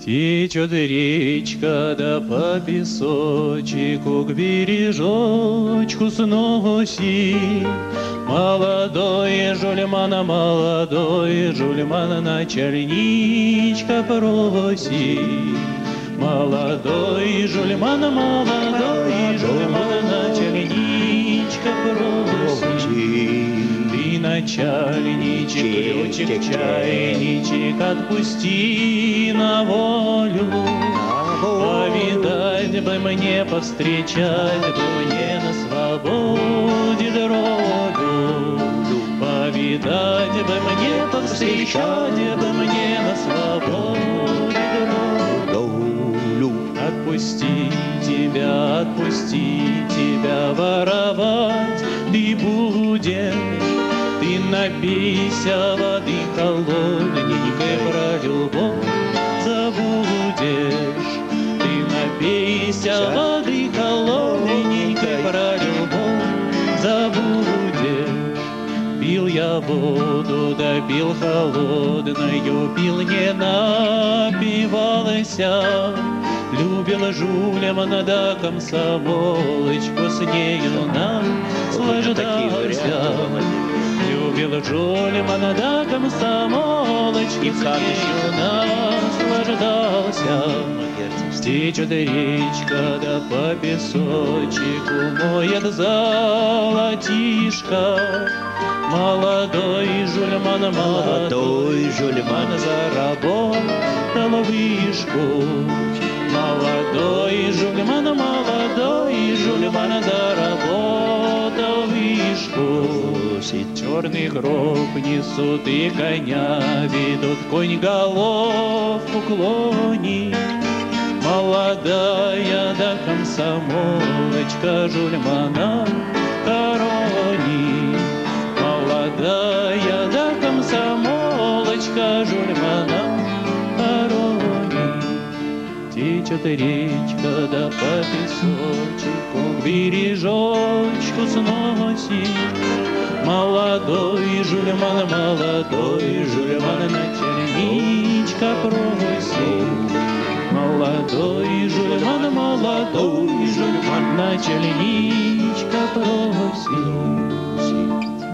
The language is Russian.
Течет речка, да по песочку к бережочку сносит. Молодой жульман, начальничка просит. Молодой жульман, начальничка просит. Ты, начальничек, ключик, чайничек, отпусти на волю. Повидать бы мне, повстречать бы мне на свободе дорогу. Повидать бы мне, повстречать бы мне на свободе дорогу. Отпусти тебя, воровать ты будешь. Ты напейся воды холодненькой, про любовь забудешь. Ты напейся воды холодненькой, про любовь забудешь. Пил я воду, да пил холодною, пил не напивался. Любила жульмана, да комсомолочку, с нею наслаждался. Любил жульмана, да комсомолочки, с нею наслаждался. Течет речка, да по песочку моет золотишко. Молодой жульман, заработал вышку. Молодой жульман, заработал вышку. Черный гроб несут и коня ведут, конь головку клонит. Молодая да комсомолочка жульмана хоронит. Молодая да комсомолочка жульмана хоронит. Течет речка, да по песочку к бережочку сносит. Молодой жульман, начальничка просит. Молодой жульман, начальничка просит.